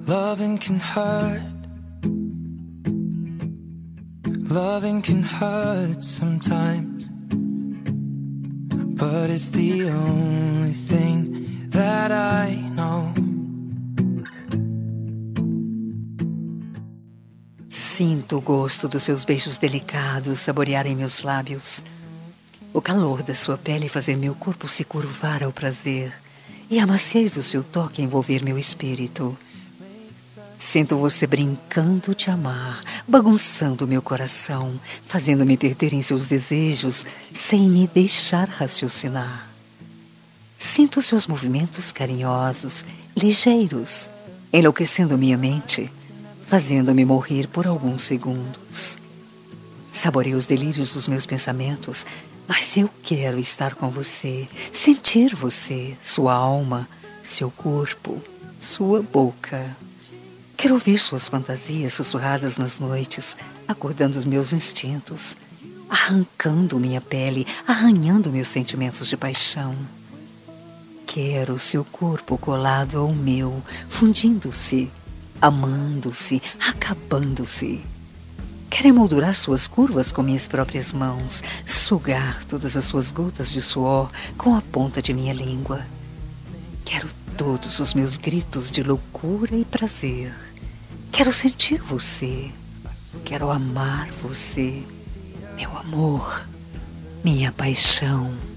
Loving can hurt. Loving can hurt sometimes, but it's the only thing that I know. Sinto o gosto dos seus beijos delicados saborearem meus lábios. O calor da sua pele fazer meu corpo se curvar ao prazer e a maciez do seu toque envolver meu espírito. Sinto você brincando de amar, bagunçando meu coração, fazendo-me perder em seus desejos sem me deixar raciocinar. Sinto seus movimentos carinhosos, ligeiros, enlouquecendo minha mente, fazendo-me morrer por alguns segundos. Saboreio os delírios dos meus pensamentos, mas eu quero estar com você, sentir você, sua alma, seu corpo, sua boca. Quero ouvir suas fantasias sussurradas nas noites, acordando os meus instintos, arrancando minha pele, arranhando meus sentimentos de paixão. Quero seu corpo colado ao meu, fundindo-se, amando-se, acabando-se. Quero emoldurar suas curvas com minhas próprias mãos, sugar todas as suas gotas de suor com a ponta de minha língua. Quero todos os meus gritos de loucura e prazer. Quero sentir você. Quero amar você, meu amor, minha paixão.